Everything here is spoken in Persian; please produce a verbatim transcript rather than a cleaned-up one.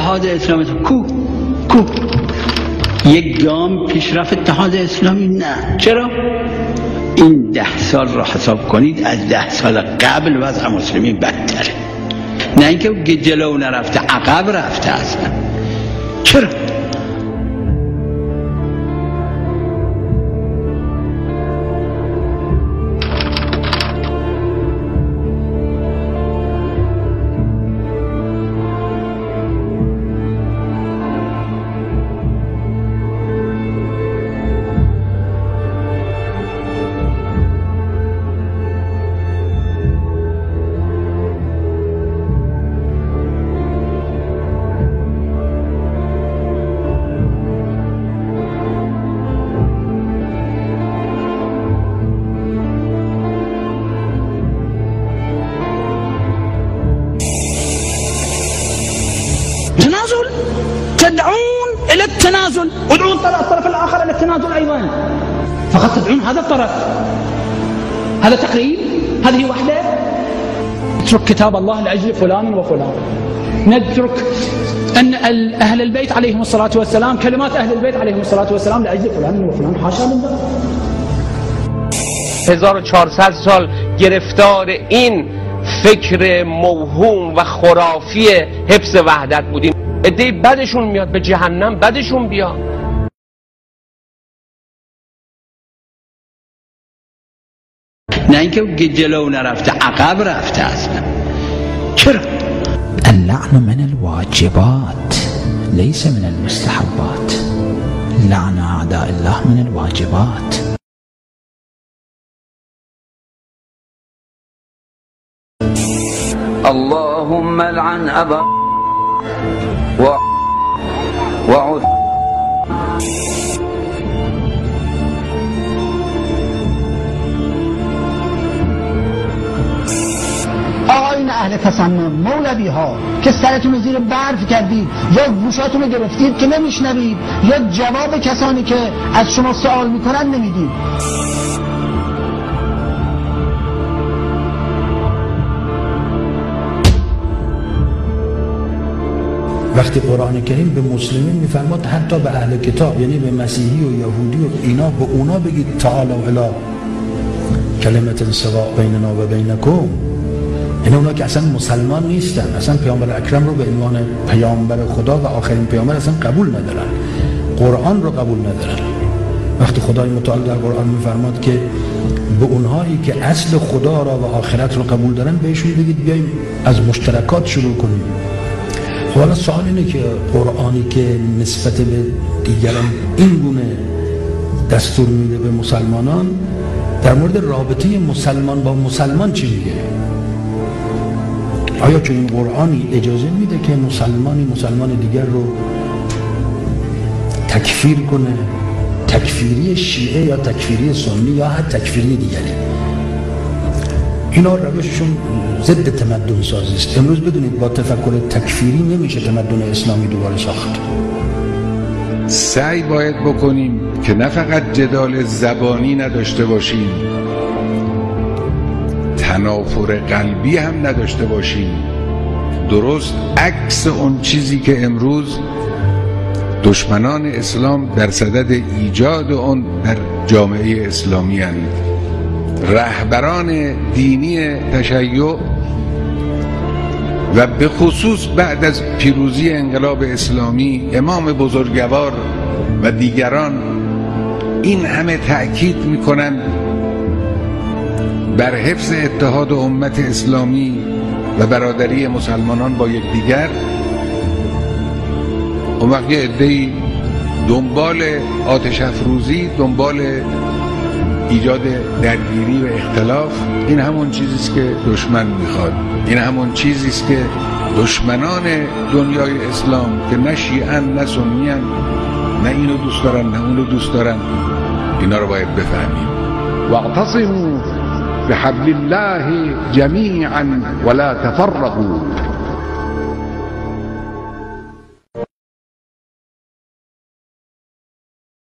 اتحاد اسلامی کو کو یک گام پیشرفت اتحاد اسلامی نه. چرا؟ این ده سال را حساب کنید، از ده سال قبل وضع مسلمین بدتره، نه اینکه جلو نرفته، عقب رفته اصلا. چرا؟ تنازل، تدعون إلى التنازل، ادعون الطرف الآخر إلى التنازل أيضا، فقط تدعون هذا الطرف. هذا تقريب؟ هذه وحدة؟ نترك كتاب الله لأجل فلان وفلان، نترك أن أهل البيت عليهم الصلاة والسلام، كلمات أهل البيت عليهم الصلاة والسلام لأجل فلان وفلان، حاشا لله. هزار و چهارصد سال گرفتار این فکر موهوم و خرافی حفظ وحدت بودیم. عده‌ای بدشون میاد به جهنم، بدشون بیاد. نه اینکه جلو نرفته، عقب رفته اصلا. چرا؟ اللعن من الواجبات ليس من المستحبات. لعن أعداء الله من الواجبات. اللهم لعن أبا و وعث آقایون اهل تصنم، مولوی ها که سرتون رو زیر برف کردید یا گوشاتون رو گرفتید که نمیشنوید یا جواب کسانی که از شما سوال میکنن نمیدید. وقتی قرآن کریم به مسلمین میفرماد حتی به اهل کتاب، یعنی به مسیحی و یهودی و اینا، به اونا بگید تعالوا الی کلمة سواء بیننا و بینکم. یعنی اونا که اصلا مسلمان نیستن، اصلا پیامبر اکرم رو به عنوان پیامبر خدا و آخرین پیامبر اصلا قبول ندارن، قرآن رو قبول ندارن. وقتی خدای متعال در قرآن میفرماد که به اونهایی که اصل خدا را و آخرت رو قبول دارن بهشون بگید بیایم از مشترکات شروع کنیم. خب حالا سوال اینه که قرآنی که نسبت به دیگران این گونه دستور میده به مسلمانان، در مورد رابطه مسلمان با مسلمان چی میگه؟ آیا که این قرآنی اجازه میده که مسلمانی مسلمان دیگر رو تکفیر کنه؟ تکفیری شیعه یا تکفیری سنی یا حتی تکفیری دیگری. اینا روششون ضد تمدن سازی است. امروز بدونید با تفکر تکفیری نمیشه تمدن اسلامی دوباره ساخت. سعی باید بکنیم که نه فقط جدال زبانی نداشته باشیم، تنافر قلبی هم نداشته باشیم. درست عکس اون چیزی که امروز دشمنان اسلام در صدد ایجاد اون در جامعه اسلامی هستند. رهبران دینی تشیع و به خصوص بعد از پیروزی انقلاب اسلامی امام بزرگوار و دیگران این همه تأکید میکنند بر حفظ اتحاد امت اسلامی و برادری مسلمانان با یکدیگر. اون وقت یه عده‌ای دنبال آتش افروزی، دنبال ایجاد درگیری و اختلاف. این همون چیزی است که دشمن میخواد، این همون چیزی است که دشمنان دنیای اسلام که نه شیعن نه سنیان، نه اینو دوست دارن نه اونو دوست دارن، اینا رو باید بفهمیم. واعتصموا بحبل الله جميعا ولا تفرقوا.